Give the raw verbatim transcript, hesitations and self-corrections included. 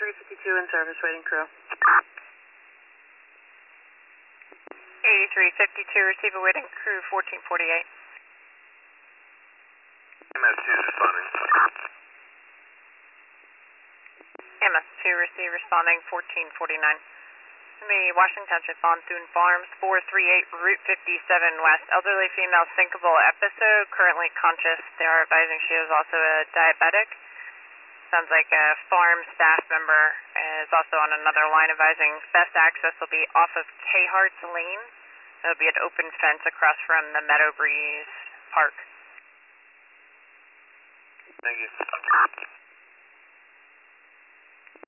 eighty-three fifty-two in service, waiting crew. eighty-three fifty-two, receive a waiting crew, fourteen forty-eight. M S two responding. M S two, receive responding, fourteen forty-nine. The Washington Township on Thune Farms, four three eight Route fifty-seven West. Elderly female thinkable episode, currently conscious. They are advising she is also a diabetic. Sounds like a farm staff member is also on another line advising best access will be off of Khartz Lane. There'll be an open fence across from the Meadow Breeze Park. Thank you.